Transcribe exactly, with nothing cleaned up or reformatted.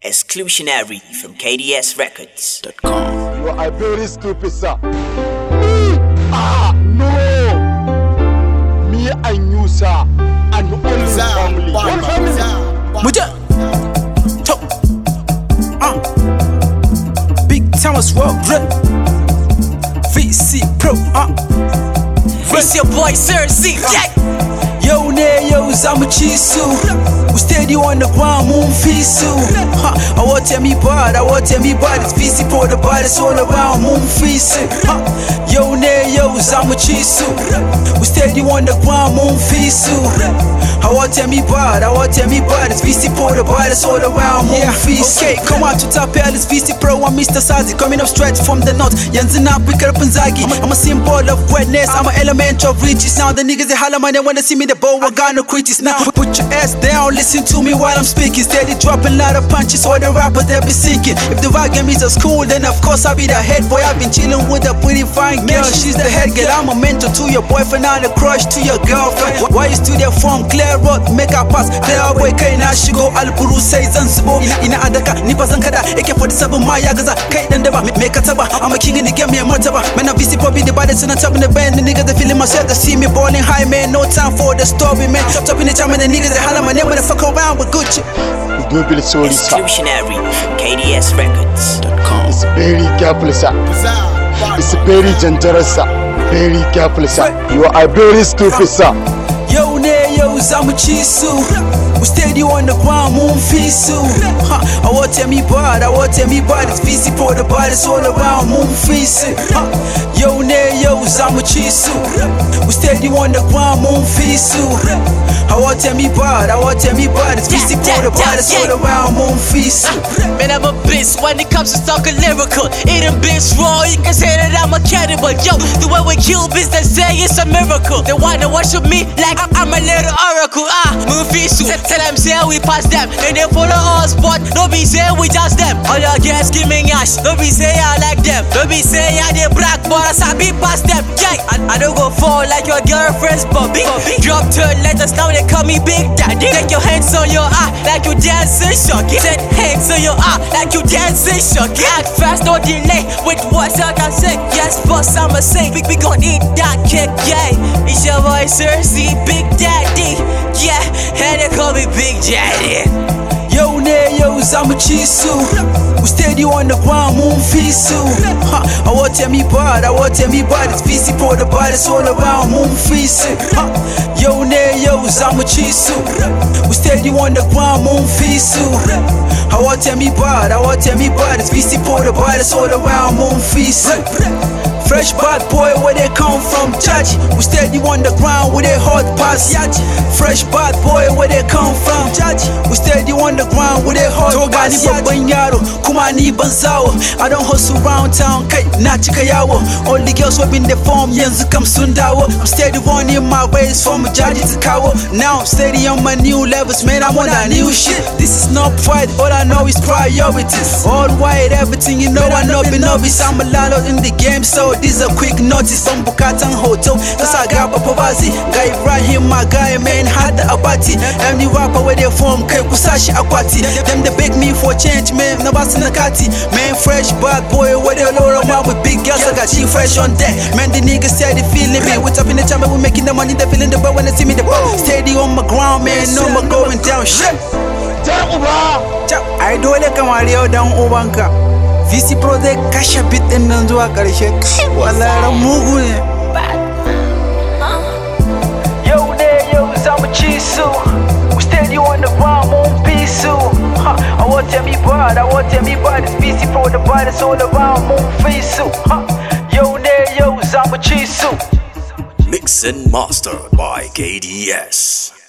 Exclusionary from K D S Records dot com. You are very stupid, sir. Me? Ah, no. Me and you, sir, and only family. One family. Muja. Top. Uh. Big Thomas Rock. V C Pro. Uh. It's your boy Sir C. Uh. Yo, ne, yo, Zamuchisu. We steady on the ground, moon fisu. Huh, I want tell me bad, I want tell me bad. It's V C Pro, the body, it's all around, moon fisu. Huh, yo, ne, yo, Zamuchisu. We steady on the ground, moon fisu. I want tell me bad, I want tell me bad. It's V C Pro, the body, it's all around, moon fisu. Okay, come on to top here, it's V C Pro, I'm Mister Sazi. Coming up straight from the north. Yanzina, Picker up and Zagi. I'm a symbol of greatness, I'm an element of riches. Now the niggas, they holler, man, they wanna see me, the bow, I got no critics. Now put your ass down, listen to me while I'm speaking. Steady dropping lot of punches, all the rappers they be sinking. If the vibe game is a school, then of course I'll be the head boy. I've been chilling with a pretty fine girl, she's the head girl. I'm a mentor to your boyfriend, I'm a crush to your girlfriend. Why you still there from Clear Road, make a pass. Clear boy, kai na shigo, Alburu say zanzibo. Ina adaka, nipa zankada, A K forty-seven ma ya gaza. Kai dan daba, me kataba. I'm a king in the game, me a martaba. Man, I'm V C Pro, be the baddest in the top in the band. The niggas they feeling myself, they see me balling high, man. No time for the story, man. Top in the time, and the niggas they holler my name when they fuck around with Gucci. Exclusionary from K D S Records dot com. It's very careful, sir. It's very dangerous, sir. Very careful, sir. You are very stupid, sir. Yo, ne, yo, Zamuchisu. We steady on the ground, moon fisu. Huh, I want tell me bad, I want tell me bad. It's V C Pro, the body, it's all around, moon fisu. Huh, yo, ne, yo, Zamuchisu. We steady on the ground, moon fisu. I want tell me bad, I want tell me bad. It's V C Pro, the body, it's all around, moon fisu. Man, I'm a bitch when it comes to talking lyrical. Eating bitch raw, you can say that I'm a cannibal. Yo, the way we kill bitch, they say it's a miracle. They wanna worship me like I'm a little oracle. Ah, moon fisu. Tell them say we pass them, then they follow us, but don't be say we just them. All your girls giving ash, don't be say I like them. Don't be say I they black, but I be past them. Yeah, I, I don't go fall like your girlfriend's Bobby. Drop turn letters, now they call me Big Daddy. Take your hands on your eye like you dancing shocky. Set hands on your eye like you dancing shocky. Act fast, no delay with what I can say. Yes, boss, I'ma say we, we gon' eat that cake, yeah. It's your boy Sir C, Big Daddy. Yeah, and they call me Big Daddy. Yo, ne, yo, Zamuchisu. We steady on the ground, moon fisu. Huh, I want tell me bad, I want tell me bad. It's V C Pro, the body, it's all around, moon fisu. Huh, yo, ne, yo, Zamuchisu. We steady on the ground, moon fisu. I want tell me bad, I want tell me bad. It's V C Pro, the body, it's all around, moon fisu. Fresh bad boy, where they come from, Chachi. We steady on the ground with a hot pass, Yachi. Fresh bad boy, where they come from, Chachi. We steady on the ground with a hot pass, Yachi. Kuma ni banzawo. I don't hustle around town, kai na chika yawo. All the girls who been the form, yanzu kam sun dawo. I'm steady running my ways from Jaji to Kawo. Now I'm steady on my new levels, man, I'm on that new shit. This is not pride, all I know is priorities. All white, everything you know, I know be novice. I'm a landlord in the game, so this a quick notice. From Bukatan Hotel, cause I got a Papazi. Guy Ibrahim, my guy, man, had the abati. I'm the rapper where they from, Kai Kusashi Akwati. Them they beg me for change, man, no basi nakati. Man, fresh bad boy, where they lower around with big girls. I got she fresh on deck. Man, the niggas say they feeling me. We top in the chamber, we making the money, they feeling the boy when they see me the boy. Steady on my ground, man, no more going down. Shit. I do it kamar yau dan ubanka. V C Pro zai kashe beat din nan zuwa karshe. Wallahi mugu ne. Yo ne, yo, Zamuchisu. We steady on the ground, moon fisu. Huh, I want tell me bad, I want tell me bad. It's V C Pro, the body, it's all around, moon fisu. Huh, yo ne, yo, Zamuchisu. Mix and mastered by K D S.